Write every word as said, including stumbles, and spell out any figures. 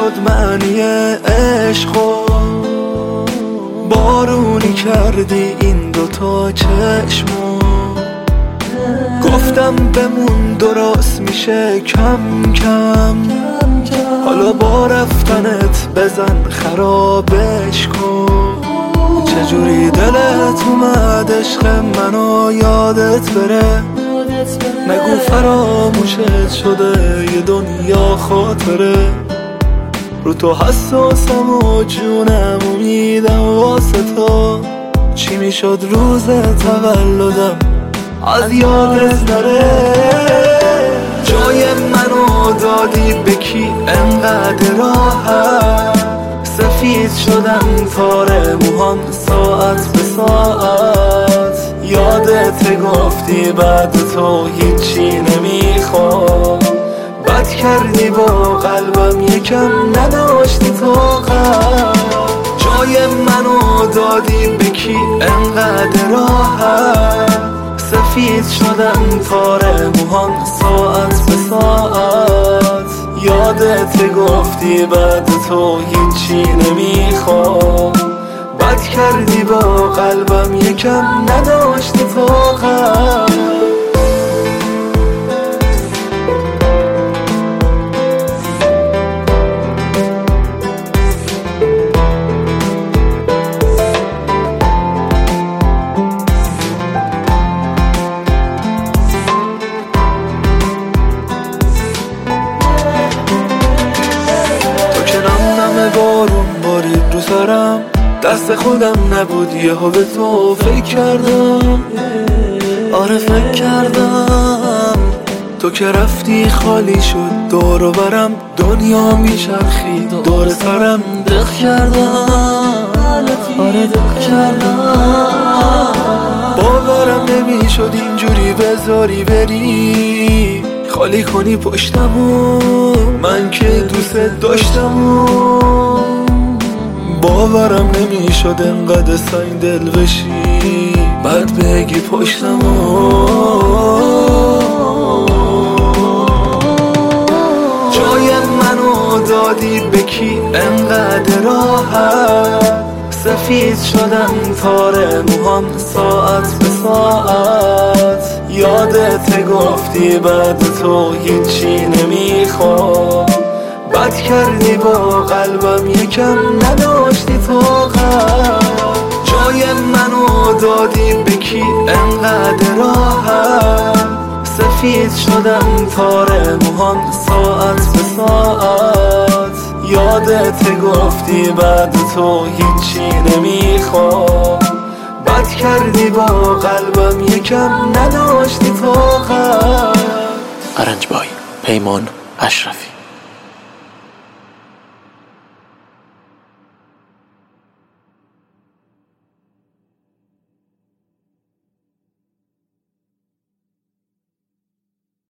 شد معنی عشقو، بارونی کردی این دوتا چشمو. گفتم بمون درست میشه کم کم، حالا با رفتنت بزن خرابش کن. چجوری دلت اومد عشق منو یادت بره، نگو فراموشت شده یه دنیا خاطره. رو تو حساسم و جونم امیدم واسه تو، چی میشد روز تولدم از یادت نره. جای منو دادی به کی انقدر راحت، سفید شدم تار موهام ساعت به ساعت. یادت گفتی بعد تو هیچی نمیخوام، بد کردی با قلبم یکم نداشتی طاقت. جای منو دادی به کی انقدر راحت، سفید شدم تار موهام ساعت به ساعت. یادت گفتی بعد تو هیچی نمیخوام، بد کردی با قلبم یکم نداشتی طاقت. بارون بارید رو سرم، دست خودم نبود یهو به تو فکر کردم. آره فکر کردم تو که رفتی خالی شد دور و برم، دنیا میچرخید دور سرم. دق کردم آره دق کردم، باورم نمیشد اینجوری بذاری بری، خالی کنی پشتمو من که دوست داشتمو. باورم نمیشد انقدر سنگ دل بشی بعد بگی پشتمو. جای منو دادی به کی انقدر راحت، سفید شدم تار موهام ساعت به ساعت. یادت گفتی بعد تو هیچی نمیخوام، بد کردی با قلبم یکم نداشتی طاقت. جای منو دادی به کی انقدر راحت، سفید شدم تار موهام ساعت به ساعت. یادت گفتی بعد تو هیچی نمیخوام، بد کردی با قلبم یکم نداشتی طاقت. ارنج بای پیمان اشرفی.